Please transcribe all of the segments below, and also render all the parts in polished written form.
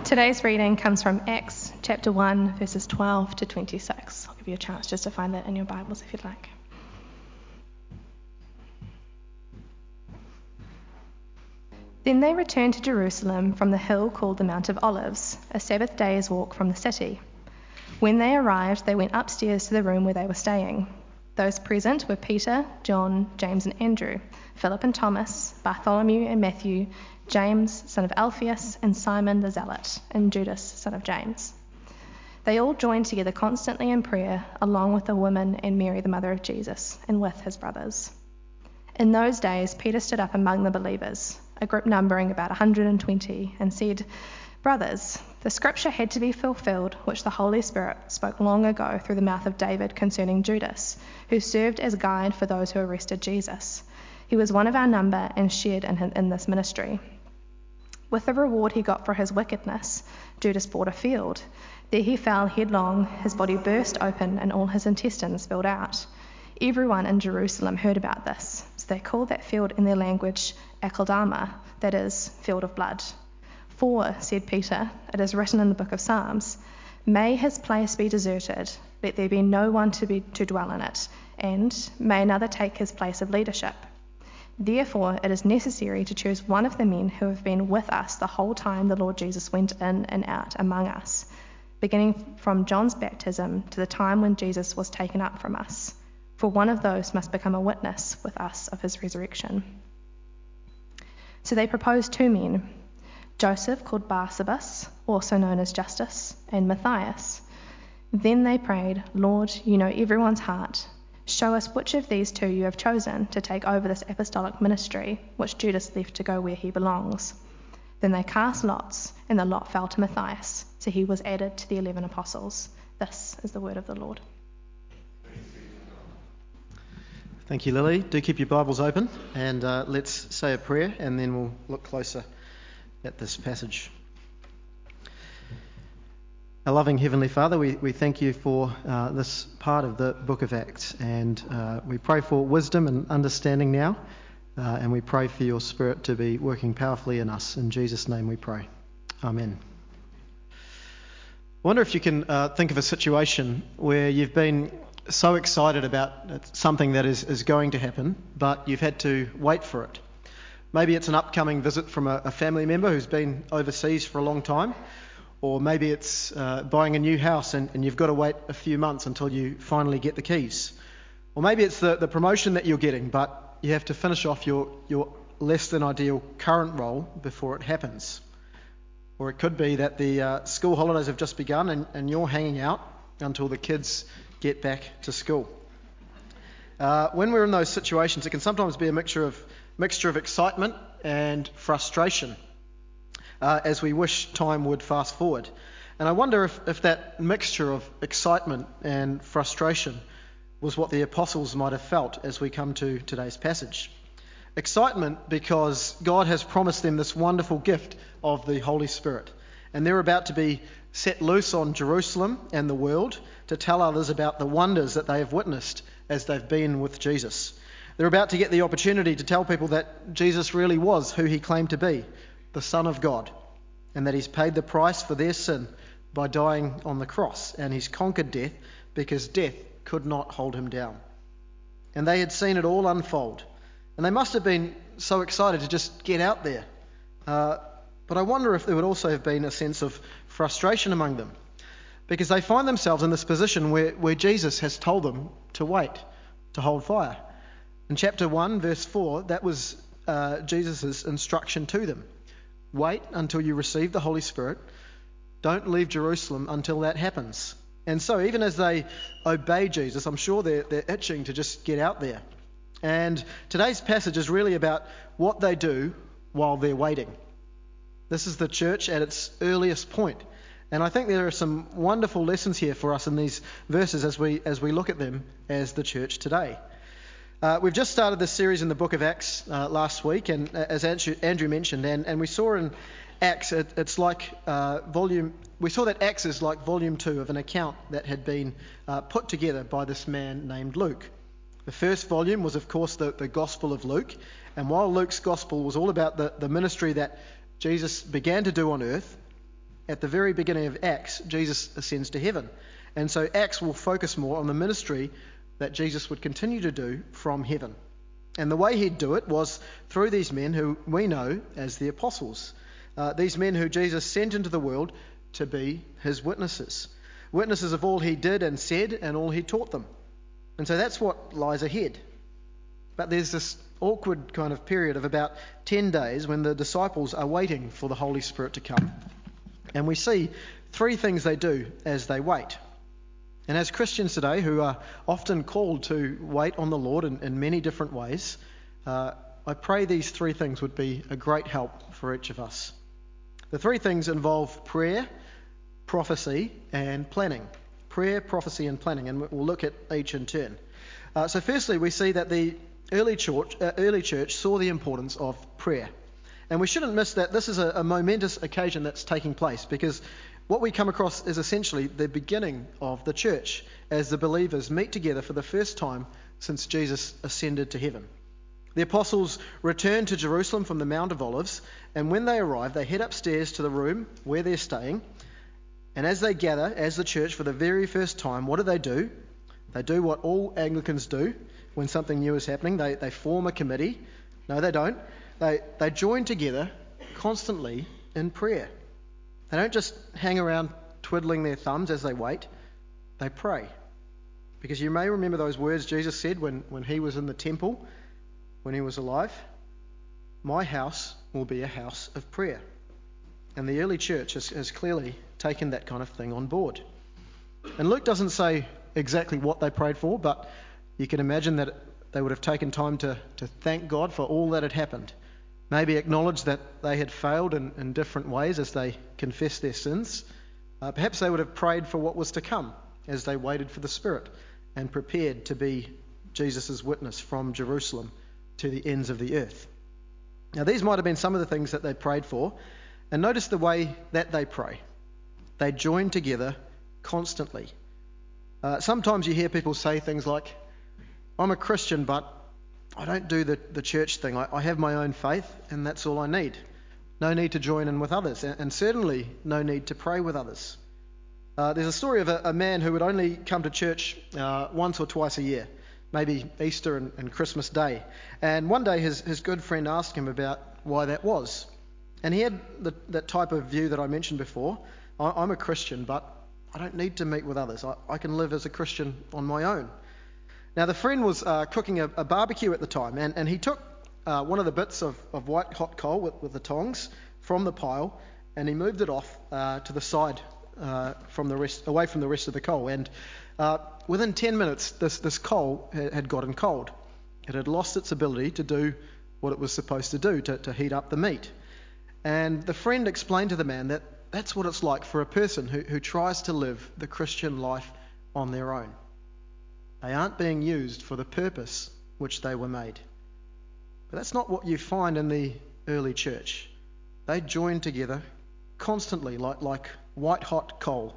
Today's reading comes from Acts chapter 1, verses 12 to 26. I'll give you a chance just to find that in your Bibles if you'd like. Then they returned to Jerusalem from the hill called the Mount of Olives, a Sabbath day's walk from the city. When they arrived, they went upstairs to the room where they were staying. Those present were Peter, John, James and Andrew, Philip and Thomas, Bartholomew and Matthew, James, son of Alphaeus, and Simon the Zealot, and Judas, son of James. They all joined together constantly in prayer, along with the women and Mary, the mother of Jesus, and with his brothers. In those days, Peter stood up among the believers, a group numbering about 120, and said, "Brothers, the scripture had to be fulfilled, which the Holy Spirit spoke long ago through the mouth of David concerning Judas, who served as guide for those who arrested Jesus. He was one of our number and shared in this ministry. With the reward he got for his wickedness, Judas bought a field. There he fell headlong, his body burst open, and all his intestines spilled out. Everyone in Jerusalem heard about this, so they called that field in their language Akeldama, that is, field of blood. For, said Peter, it is written in the book of Psalms, may his place be deserted, let there be no one to dwell in it, and may another take his place of leadership. Therefore, it is necessary to choose one of the men who have been with us the whole time the Lord Jesus went in and out among us, beginning from John's baptism to the time when Jesus was taken up from us. For one of those must become a witness with us of his resurrection." So they proposed 2 men, Joseph called Barsabas, also known as Justus, and Matthias. Then they prayed, "Lord, you know everyone's heart. Show us which of these 2 you have chosen to take over this apostolic ministry, which Judas left to go where he belongs." Then they cast lots, and the lot fell to Matthias, so he was added to the 11 apostles. This is the word of the Lord. Thank you, Lily. Do keep your Bibles open, and let's say a prayer, and then we'll look closer at this passage. Our loving Heavenly Father, we thank you for this part of the book of Acts, and we pray for wisdom and understanding now, and we pray for your Spirit to be working powerfully in us. In Jesus' name we pray. Amen. I wonder if you can think of a situation where you've been so excited about something that is going to happen, but you've had to wait for it. Maybe it's an upcoming visit from a family member who's been overseas for a long time, or maybe it's buying a new house and you've got to wait a few months until you finally get the keys. Or maybe it's the promotion that you're getting, but you have to finish off your less than ideal current role before it happens. Or it could be that the school holidays have just begun and you're hanging out until the kids get back to school. When we're in those situations, it can sometimes be a mixture of excitement and frustration, as we wish time would fast forward. And I wonder if that mixture of excitement and frustration was what the apostles might have felt as we come to today's passage. Excitement because God has promised them this wonderful gift of the Holy Spirit, and they're about to be set loose on Jerusalem and the world to tell others about the wonders that they have witnessed as they've been with Jesus. They're about to get the opportunity to tell people that Jesus really was who he claimed to be, the Son of God, and that he's paid the price for their sin by dying on the cross, and he's conquered death because death could not hold him down. And they had seen it all unfold, and they must have been so excited to just get out there. But I wonder if there would also have been a sense of frustration among them, because they find themselves in this position where Jesus has told them to wait, to hold fire. In chapter 1, verse 4, that was Jesus' instruction to them. Wait until you receive the Holy Spirit. Don't leave Jerusalem until that happens. And so even as they obey Jesus, I'm sure they're itching to just get out there. And today's passage is really about what they do while they're waiting. This is the church at its earliest point. And I think there are some wonderful lessons here for us in these verses as we look at them as the church today. We've just started this series in the book of Acts last week, and as Andrew mentioned, and we saw in Acts, it's like we saw that Acts is like volume 2 of an account that had been put together by this man named Luke. The first volume was, of course, the Gospel of Luke, and while Luke's Gospel was all about the ministry that Jesus began to do on earth, at the very beginning of Acts, Jesus ascends to heaven. And so Acts will focus more on the ministry that Jesus would continue to do from heaven. And the way he'd do it was through these men who we know as the apostles. These men who Jesus sent into the world to be his witnesses. Witnesses of all he did and said and all he taught them. And so that's what lies ahead. But there's this awkward kind of period of about 10 days when the disciples are waiting for the Holy Spirit to come. And we see three things they do as they wait. And as Christians today, who are often called to wait on the Lord in many different ways, I pray these three things would be a great help for each of us. The three things involve prayer, prophecy, and planning. Prayer, prophecy, and planning. And we'll look at each in turn. So firstly, we see that the early church saw the importance of prayer. And we shouldn't miss that this is a momentous occasion that's taking place, because what we come across is essentially the beginning of the church as the believers meet together for the first time since Jesus ascended to heaven. The apostles return to Jerusalem from the Mount of Olives, and when they arrive, they head upstairs to the room where they're staying. And as they gather as the church for the very first time, what do? They do what all Anglicans do when something new is happening. They form a committee. No, they don't. They join together constantly in prayer. They don't just hang around twiddling their thumbs as they wait. They pray. Because you may remember those words Jesus said when he was in the temple, when he was alive. My house will be a house of prayer. And the early church has clearly taken that kind of thing on board. And Luke doesn't say exactly what they prayed for, but you can imagine that they would have taken time to thank God for all that had happened. Maybe acknowledge that they had failed in different ways as they confessed their sins. Perhaps they would have prayed for what was to come as they waited for the Spirit and prepared to be Jesus' witness from Jerusalem to the ends of the earth. Now, these might have been some of the things that they prayed for. And notice the way that they pray. They join together constantly. Sometimes you hear people say things like, I'm a Christian, but I don't do the church thing. I have my own faith, and that's all I need. No need to join in with others, and certainly no need to pray with others. There's a story of a man who would only come to church once or twice a year, maybe Easter and Christmas Day. And one day his good friend asked him about why that was. And he had that type of view that I mentioned before. I'm a Christian, but I don't need to meet with others. I can live as a Christian on my own. Now, the friend was cooking a barbecue at the time, and he took one of the bits of white hot coal with the tongs from the pile, and he moved it off to the side away from the rest of the coal. And within 10 minutes, this coal had gotten cold. It had lost its ability to do what it was supposed to do, to heat up the meat. And the friend explained to the man that that's what it's like for a person who tries to live the Christian life on their own. They aren't being used for the purpose which they were made. But that's not what you find in the early church. They joined together constantly like white-hot coal.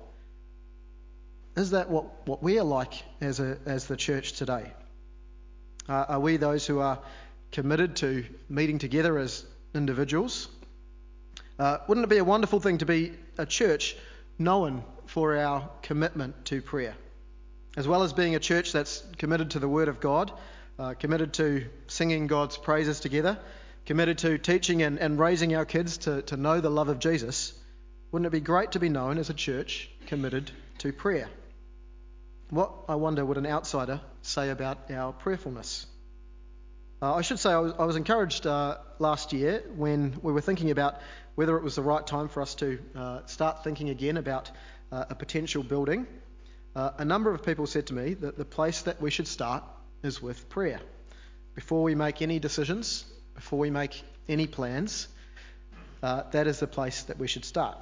Is that what we are like as the church today? Are we those who are committed to meeting together as individuals? Wouldn't it be a wonderful thing to be a church known for our commitment to prayer? As well as being a church that's committed to the Word of God, committed to singing God's praises together, committed to teaching and raising our kids to know the love of Jesus, wouldn't it be great to be known as a church committed to prayer? What, I wonder, would an outsider say about our prayerfulness? I should say I was encouraged last year when we were thinking about whether it was the right time for us to start thinking again about a potential building. A number of people said to me that the place that we should start is with prayer. Before we make any decisions, before we make any plans, that is the place that we should start.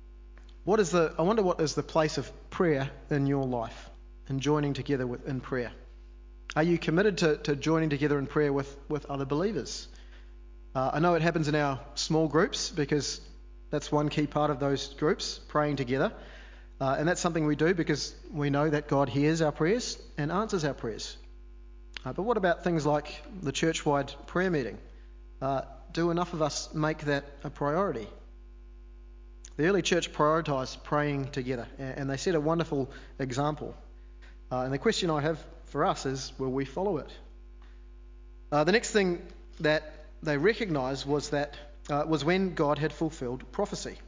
I wonder what is the place of prayer in your life and joining together in prayer? Are you committed to joining together in prayer with other believers? I know it happens in our small groups because that's one key part of those groups, praying together. And that's something we do because we know that God hears our prayers and answers our prayers. But what about things like the church-wide prayer meeting? Do enough of us make that a priority? The early church prioritised praying together, and they set a wonderful example. And the question I have for us is, will we follow it? The next thing that they recognised was when God had fulfilled prophecy.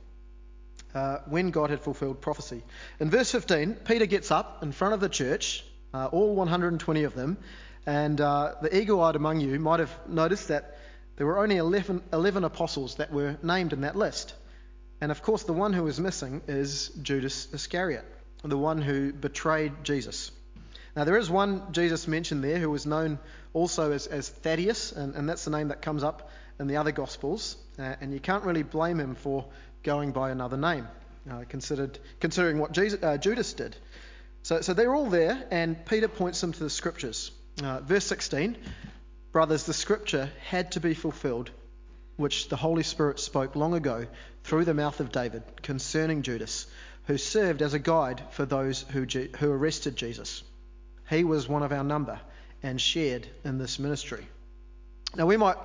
When God had fulfilled prophecy. In verse 15, Peter gets up in front of the church, all 120 of them, and the eagle-eyed among you might have noticed that there were only 11 apostles that were named in that list. And of course, the one who was missing is Judas Iscariot, the one who betrayed Jesus. Now, there is one Jesus mentioned there who was known also as Thaddeus, and that's the name that comes up in the other Gospels, and you can't really blame him for going by another name, considering what Judas did. So they're all there, and Peter points them to the Scriptures. Verse 16, brothers, the Scripture had to be fulfilled, which the Holy Spirit spoke long ago through the mouth of David concerning Judas, who served as a guide for those who arrested Jesus. He was one of our number and shared in this ministry. Now we might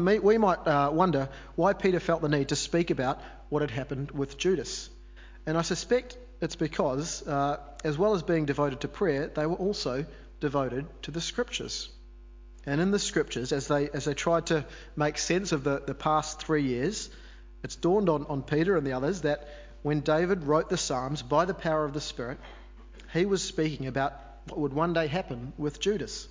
wonder why Peter felt the need to speak about what had happened with Judas. And I suspect it's because, as well as being devoted to prayer, they were also devoted to the Scriptures. And in the Scriptures, as they tried to make sense of the past 3 years, it's dawned on Peter and the others that when David wrote the Psalms by the power of the Spirit, he was speaking about what would one day happen with Judas.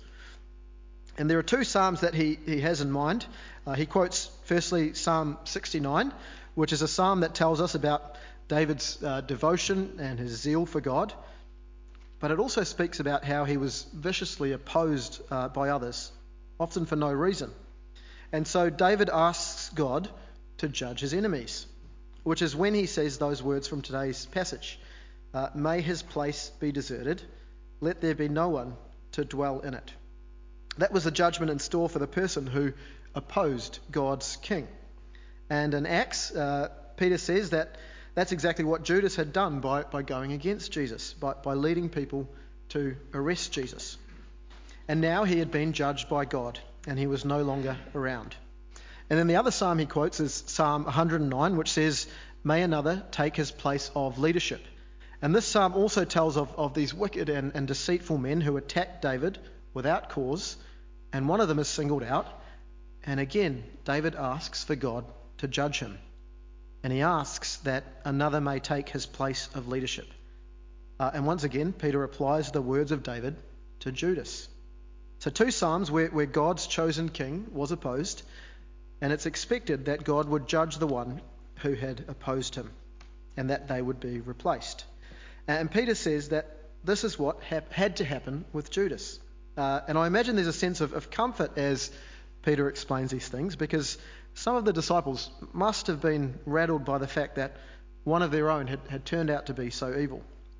And there are 2 psalms that he has in mind. He quotes firstly Psalm 69, which is a psalm that tells us about David's devotion and his zeal for God. But it also speaks about how he was viciously opposed by others, often for no reason. And so David asks God to judge his enemies, which is when he says those words from today's passage. May his place be deserted, let there be no one to dwell in it. That was the judgment in store for the person who opposed God's king. And in Acts, Peter says that that's exactly what Judas had done by going against Jesus, by leading people to arrest Jesus. And now he had been judged by God, and he was no longer around. And then the other psalm he quotes is Psalm 109, which says, may another take his place of leadership. And this psalm also tells of these wicked and deceitful men who attacked David without cause, and one of them is singled out. And again, David asks for God to judge him. And he asks that another may take his place of leadership. And once again, Peter applies the words of David to Judas. So 2 psalms where God's chosen king was opposed, and it's expected that God would judge the one who had opposed him, and that they would be replaced. And Peter says that this is what had to happen with Judas. And I imagine there's a sense of comfort as Peter explains these things, because some of the disciples must have been rattled by the fact that one of their own had turned out to be so evil.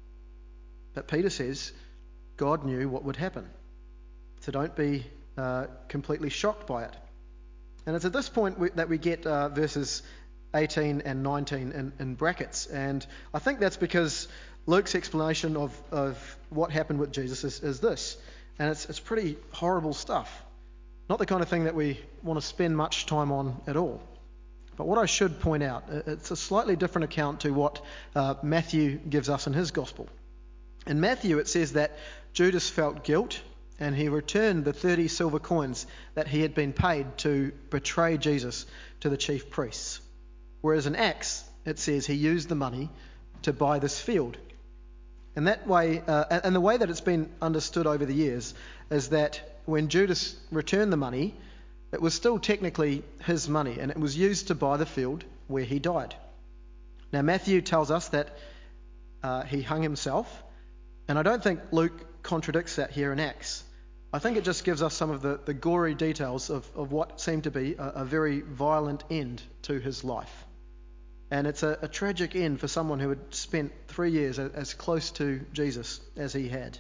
But Peter says God knew what would happen. So don't be completely shocked by it. And it's at this point that we get verses 18 and 19 in brackets. And I think that's because Luke's explanation of what happened with Jesus is this. And it's pretty horrible stuff. Not the kind of thing that we want to spend much time on at all. But what I should point out, it's a slightly different account to what Matthew gives us in his gospel. In Matthew, it says that Judas felt guilt and he returned the 30 silver coins that he had been paid to betray Jesus to the chief priests. Whereas in Acts, it says he used the money to buy this field. And that way, and the way that it's been understood over the years is that when Judas returned the money, it was still technically his money, and it was used to buy the field where he died. Now, Matthew tells us that he hung himself, and I don't think Luke contradicts that here in Acts. I think it just gives us some of the gory details of what seemed to be a very violent end to his life. And it's a tragic end for someone who had spent 3 years as close to Jesus as he had.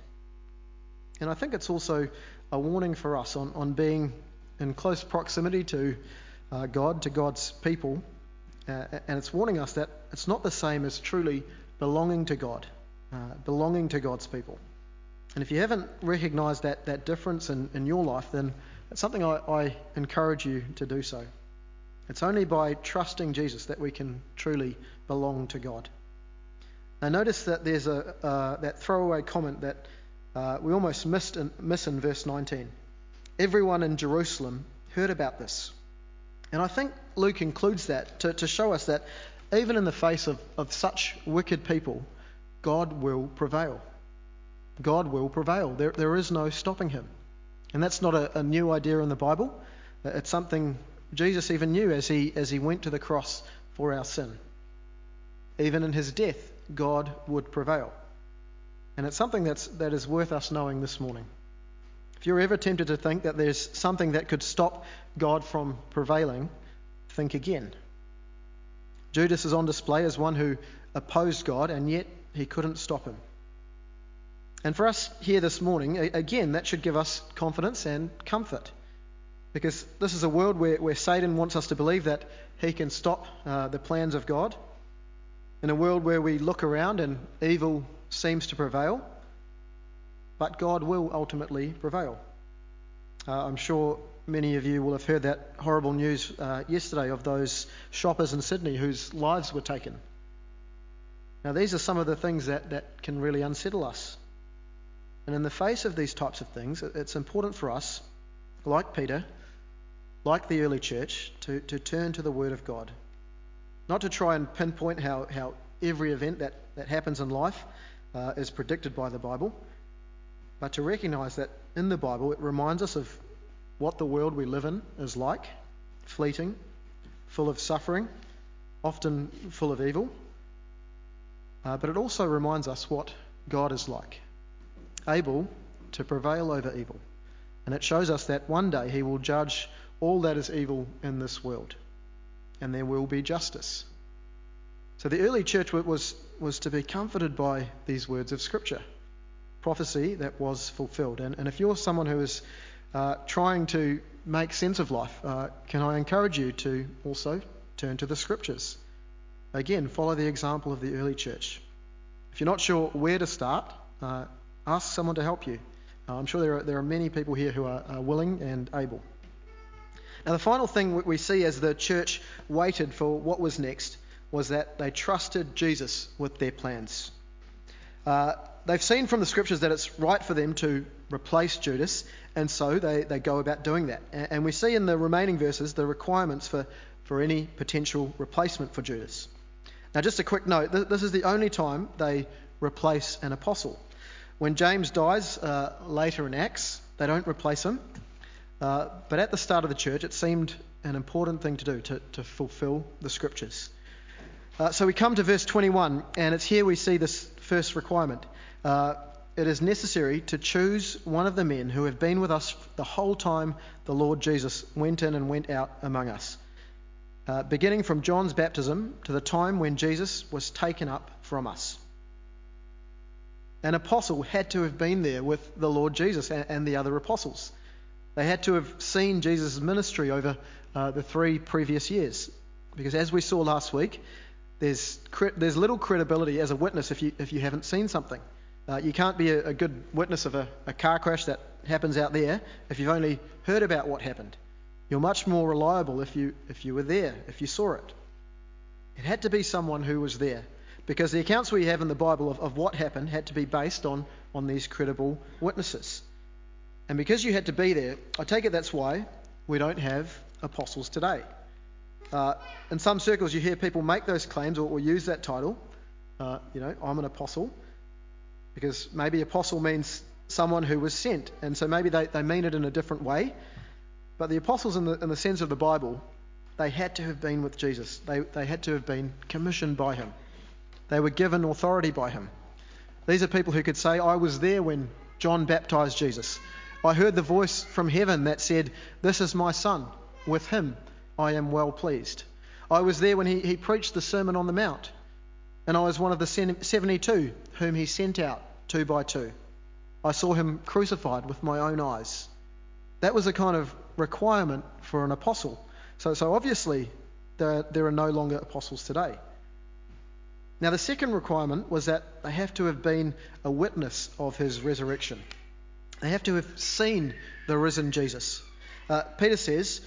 And I think it's also a warning for us on being in close proximity to God, to God's people. And it's warning us that it's not the same as truly belonging to God, belonging to God's people. And if you haven't recognised that difference in your life, then it's something I encourage you to do so. It's only by trusting Jesus that we can truly belong to God. Now notice that there's that throwaway comment that we almost miss in verse 19. Everyone in Jerusalem heard about this. And I think Luke includes that to show us that even in the face of such wicked people, God will prevail. God will prevail. There is no stopping him. And that's not a new idea in the Bible. It's something Jesus even knew as he went to the cross for our sin. Even in his death, God would prevail. And it's something that is worth us knowing this morning. If you're ever tempted to think that there's something that could stop God from prevailing, think again. Judas is on display as one who opposed God, and yet he couldn't stop him. And for us here this morning, again, that should give us confidence and comfort. Because this is a world where Satan wants us to believe that he can stop the plans of God. In a world where we look around and evil seems to prevail, but God will ultimately prevail. I'm sure many of you will have heard that horrible news yesterday of those shoppers in Sydney whose lives were taken. Now these are some of the things that can really unsettle us. And in the face of these types of things, it's important for us, like Peter, like the early church, to turn to the Word of God. Not to try and pinpoint how every event that happens in life is predicted by the Bible, but to recognise that in the Bible it reminds us of what the world we live in is like, fleeting, full of suffering, often full of evil. But it also reminds us what God is like, able to prevail over evil. And it shows us that one day he will judge all that is evil in this world, and there will be justice. So the early church was to be comforted by these words of Scripture, prophecy that was fulfilled. And if you're someone who is trying to make sense of life, can I encourage you to also turn to the Scriptures? Again, follow the example of the early church. If you're not sure where to start, ask someone to help you. I'm sure there are many people here who are willing and able. Now, the final thing we see as the church waited for what was next was that they trusted Jesus with their plans. They've seen from the Scriptures that it's right for them to replace Judas, and so they go about doing that. And we see in the remaining verses the requirements for any potential replacement for Judas. Now, just a quick note, this is the only time they replace an apostle. When James dies later in Acts, they don't replace him. But at the start of the church, it seemed an important thing to do to fulfill the Scriptures. So we come to verse 21, and it's here we see this first requirement. It is necessary to choose one of the men who have been with us the whole time the Lord Jesus went in and went out among us, beginning from John's baptism to the time when Jesus was taken up from us. An apostle had to have been there with the Lord Jesus and the other apostles. They had to have seen Jesus' ministry over the 3 previous years. Because as we saw last week, there's little credibility as a witness if you haven't seen something. You can't be a good witness of a car crash that happens out there if you've only heard about what happened. You're much more reliable if you were there, if you saw it. It had to be someone who was there, because the accounts we have in the Bible of what happened had to be based on these credible witnesses. And because you had to be there, I take it that's why we don't have apostles today. In some circles you hear people make those claims or use that title. I'm an apostle, because maybe apostle means someone who was sent, and so maybe they mean it in a different way. But the apostles in the sense of the Bible, they had to have been with Jesus. They had to have been commissioned by him. They were given authority by him. These are people who could say, I was there when John baptized Jesus. I heard the voice from heaven that said, this is my son, with him I am well pleased. I was there when he preached the Sermon on the Mount, and I was one of the 72 whom he sent out 2 by 2. I saw him crucified with my own eyes. That was a kind of requirement for an apostle. So obviously there are no longer apostles today. Now the second requirement was that they have to have been a witness of his resurrection. They have to have seen the risen Jesus. Peter says,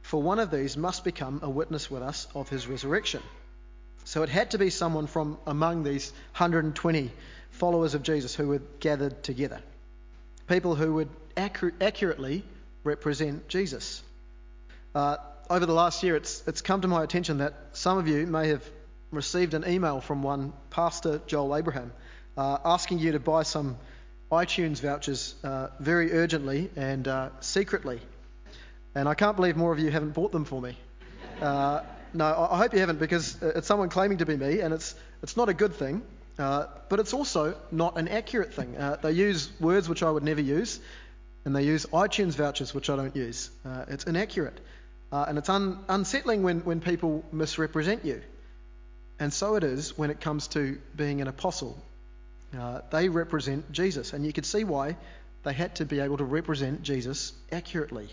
for one of these must become a witness with us of his resurrection. So it had to be someone from among these 120 followers of Jesus who were gathered together. People who would accurately represent Jesus. Over the last year, it's come to my attention that some of you may have received an email from one Pastor Joel Abraham asking you to buy some iTunes vouchers very urgently and secretly. And I can't believe more of you haven't bought them for me. No, I hope you haven't, because it's someone claiming to be me, and it's not a good thing, but it's also not an accurate thing. They use words which I would never use, and they use iTunes vouchers which I don't use. It's inaccurate, and it's unsettling when people misrepresent you. And so it is when it comes to being an apostle. They represent Jesus, and you could see why they had to be able to represent Jesus accurately.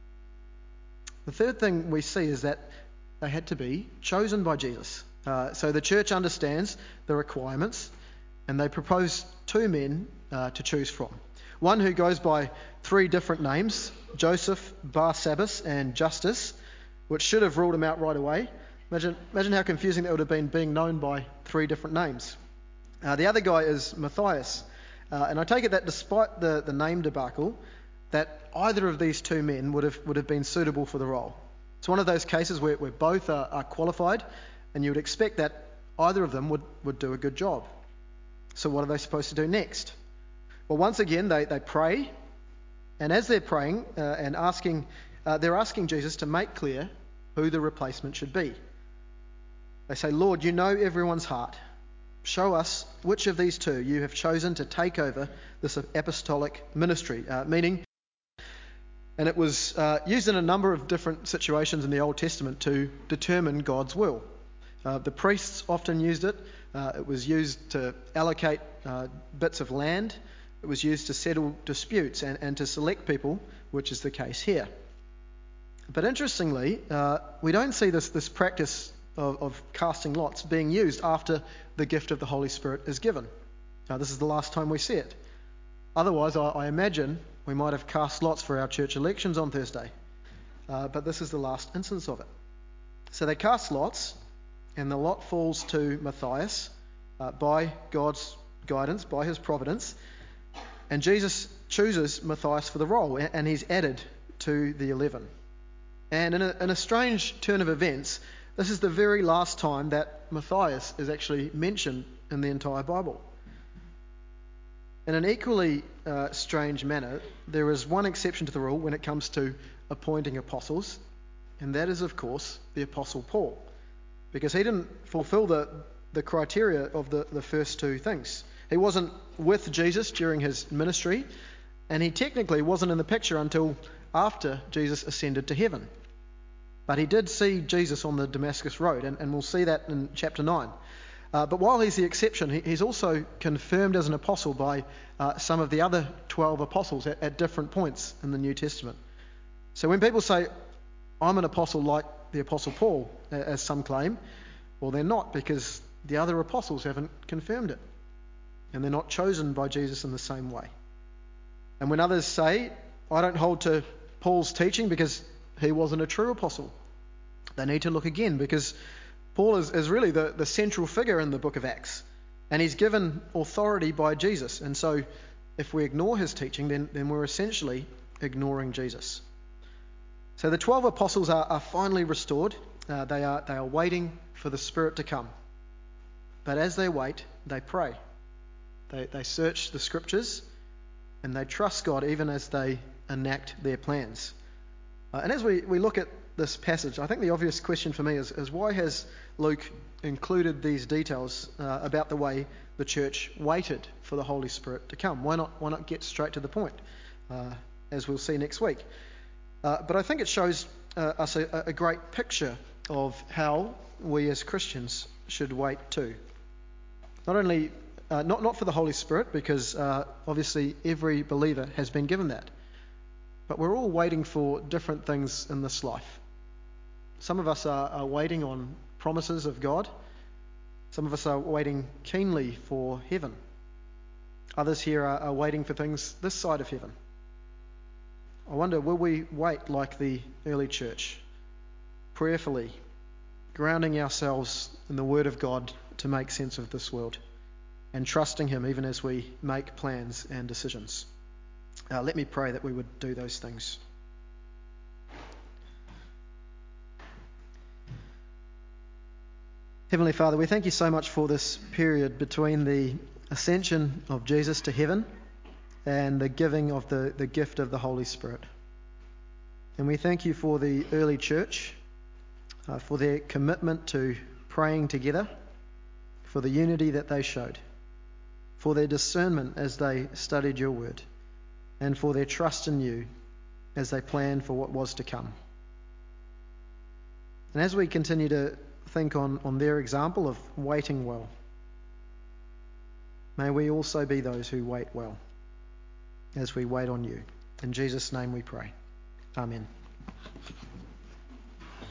The third thing we see is that they had to be chosen by Jesus. So the church understands the requirements, and they propose two men to choose from. One who goes by three different names, Joseph, Barsabbas and Justus, which should have ruled him out right away. Imagine how confusing that would have been, being known by three different names. The other guy is Matthias, and I take it that despite the name debacle, that either of these two men would have been suitable for the role. It's one of those cases where both are qualified, and you would expect that either of them would do a good job. So what are they supposed to do next? Well, once again, they pray, and as they're praying and asking, they're asking Jesus to make clear who the replacement should be. They say, "Lord, you know everyone's heart. Show us which of these two you have chosen to take over this apostolic ministry," meaning, and it was used in a number of different situations in the Old Testament to determine God's will. The priests often used it. It was used to allocate bits of land. It was used to settle disputes and to select people, which is the case here. But interestingly, we don't see this practice of casting lots being used after the gift of the Holy Spirit is given. This is the last time we see it. Otherwise, I imagine we might have cast lots for our church elections on Thursday. But this is the last instance of it. So they cast lots, and the lot falls to Matthias by God's guidance, by his providence. And Jesus chooses Matthias for the role, and he's added to the 11. And in a strange turn of events, this is the very last time that Matthias is actually mentioned in the entire Bible. In an equally strange manner, there is one exception to the rule when it comes to appointing apostles, and that is, of course, the Apostle Paul, because he didn't fulfill the criteria of the first two things. He wasn't with Jesus during his ministry, and he technically wasn't in the picture until after Jesus ascended to heaven. But he did see Jesus on the Damascus Road, and we'll see that in chapter 9. But while he's the exception, he's also confirmed as an apostle by some of the other 12 apostles at different points in the New Testament. So when people say, "I'm an apostle like the Apostle Paul," as some claim, well, they're not, because the other apostles haven't confirmed it. And they're not chosen by Jesus in the same way. And when others say, "I don't hold to Paul's teaching because he wasn't a true apostle," they need to look again, because Paul is really the central figure in the book of Acts, and he's given authority by Jesus. And so if we ignore his teaching, then we're essentially ignoring Jesus. So the 12 apostles are finally restored. They are waiting for the Spirit to come. But as they wait, they pray. They search the Scriptures, and they trust God even as they enact their plans. And as we look at this passage, I think the obvious question for me is why has Luke included these details about the way the church waited for the Holy Spirit to come? Why not get straight to the point, as we'll see next week? But I think it shows us a great picture of how we as Christians should wait too. Not only not for the Holy Spirit, because obviously every believer has been given that, but we're all waiting for different things in this life. Some of us are waiting on promises of God. Some of us are waiting keenly for heaven. Others here are waiting for things this side of heaven. I wonder, will we wait like the early church, prayerfully, grounding ourselves in the Word of God to make sense of this world, and trusting Him even as we make plans and decisions. Let me pray that we would do those things. Heavenly Father, we thank you so much for this period between the ascension of Jesus to heaven and the giving of the gift of the Holy Spirit. And we thank you for the early church, for their commitment to praying together, for the unity that they showed, for their discernment as they studied your word, and for their trust in you as they planned for what was to come. And as we continue to think on their example of waiting well, may we also be those who wait well as we wait on you. In Jesus' name we pray. Amen.